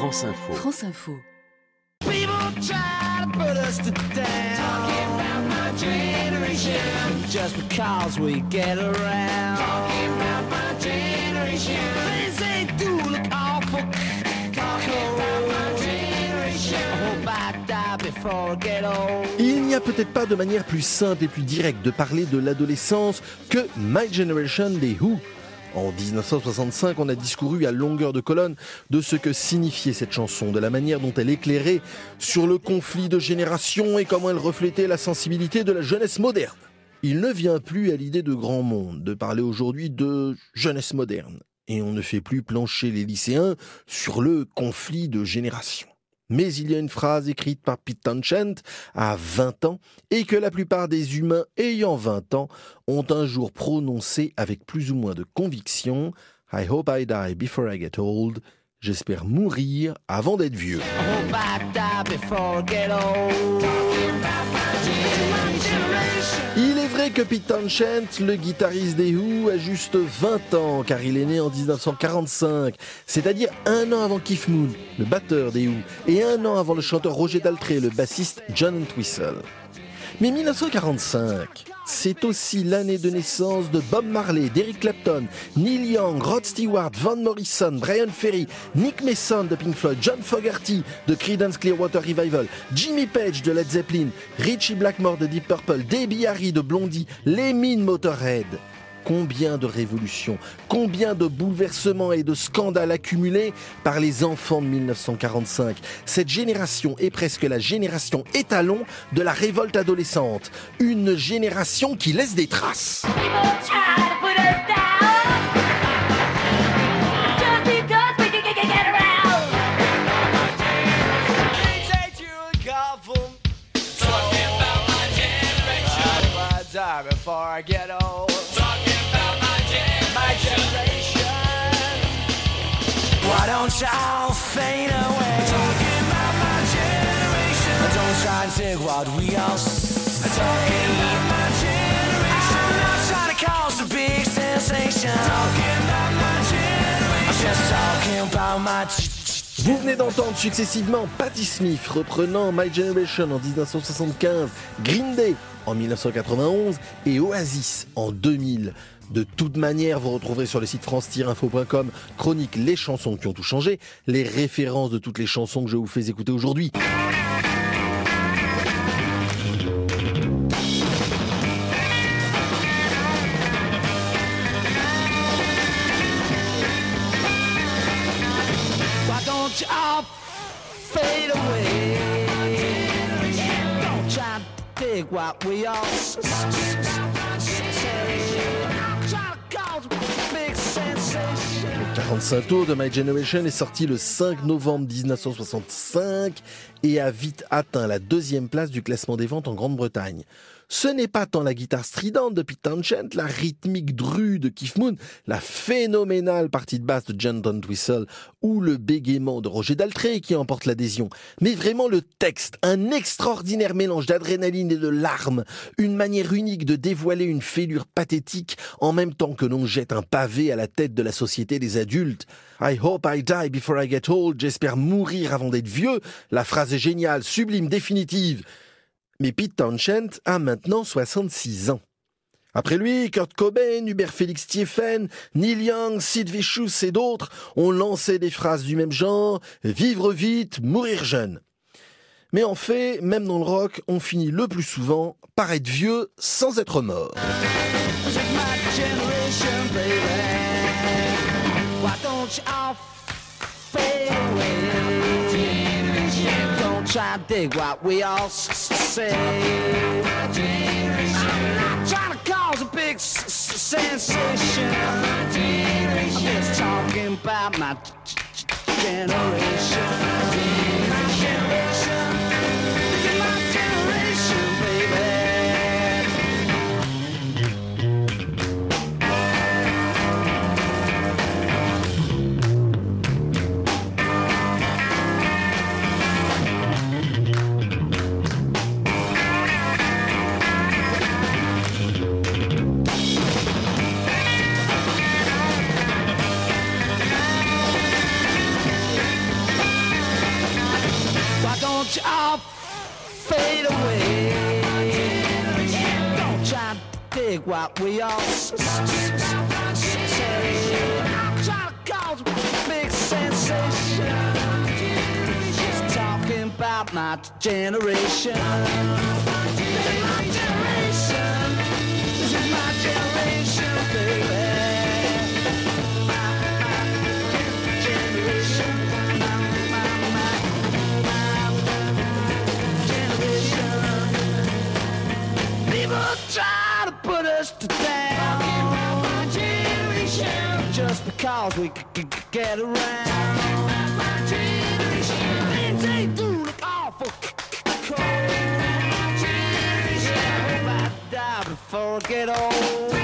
France Info. France Info. People try to put us to down. Talking about my generation. Just because we get around. Talking about my generation. Things they do look awful. Talking about my generation. I hope I die before I get old. Il n'y a peut-être pas de manière plus simple et plus directe de parler de l'adolescence que My Generation des Who. En 1965, on a discouru à longueur de colonne de ce que signifiait cette chanson, de la manière dont elle éclairait sur le conflit de génération et comment elle reflétait la sensibilité de la jeunesse moderne. Il ne vient plus à l'idée de grand monde de parler aujourd'hui de jeunesse moderne. Et on ne fait plus plancher les lycéens sur le conflit de génération. Mais il y a une phrase écrite par Pete Townshend à 20 ans et que la plupart des humains ayant 20 ans ont un jour prononcée avec plus ou moins de conviction. I hope I die before I get old. J'espère mourir avant d'être vieux. I hope I die before I get old. Il est vrai que Pete Townshend, le guitariste des Who, a juste 20 ans car il est né en 1945, c'est-à-dire un an avant Keith Moon, le batteur des Who, et un an avant le chanteur Roger Daltrey, le bassiste John Entwistle. Mais 1945, c'est aussi l'année de naissance de Bob Marley, d'Eric Clapton, Neil Young, Rod Stewart, Van Morrison, Brian Ferry, Nick Mason de Pink Floyd, John Fogerty de Creedence Clearwater Revival, Jimmy Page de Led Zeppelin, Ritchie Blackmore de Deep Purple, Debbie Harry de Blondie, Lemmy de Motorhead. Combien de révolutions, combien de bouleversements et de scandales accumulés par les enfants de 1945. Cette génération est presque la génération étalon de la révolte adolescente. Une génération qui laisse des traces. Why don't y'all fade away? Talking about my generation. Don't try and take what we all talking about my generation. I'm not trying to cause a big sensation. Talking about my generation. I'm just talking about my Vous venez d'entendre successivement Patti Smith reprenant My Generation en 1975, Green Day en 1991 et Oasis en 2000. De toute manière, vous retrouverez sur le site france-info.com chronique les chansons qui ont tout changé, les références de toutes les chansons que je vous fais écouter aujourd'hui. Why don't you all fade away? Don't try to dig what we all say. Try to cause a big sensation. Le 45 tours de My Generation est sorti le 5 novembre 1965 et a vite atteint la 2e place du classement des ventes en Grande-Bretagne. Ce n'est pas tant la guitare stridente de Pete Townshend, la rythmique drue de Keith Moon, la phénoménale partie de basse de John Entwistle ou le bégaiement de Roger Daltrey qui emporte l'adhésion, mais vraiment le texte, un extraordinaire mélange d'adrénaline et de larmes, une manière unique de dévoiler une fêlure pathétique en même temps que l'on jette un pavé à la tête de la société des adultes. I hope I die before I get old, j'espère mourir avant d'être vieux. La phrase est géniale, sublime, définitive. Mais Pete Townshend a maintenant 66 ans. Après lui, Kurt Cobain, Hubert Félix Thieffen, Neil Young, Sid Vicious et d'autres ont lancé des phrases du même genre « Vivre vite, mourir jeune ». Mais en fait, même dans le rock, on finit le plus souvent par être vieux sans être mort. Try to dig what we all say. I'm not trying to cause a big sensation. I'm just talking about my generation. My generation. My generation, baby. watch you all fade away. Don't try to dig what we all say. I'm trying to cause a big sensation. Just talking about my generation. This is my generation. This is my generation, baby. Try to put us to down. Talking about my generation. Just because we could get around. Talking about my generation. Things they do look awful cold. My generation. I hope I die before I get old.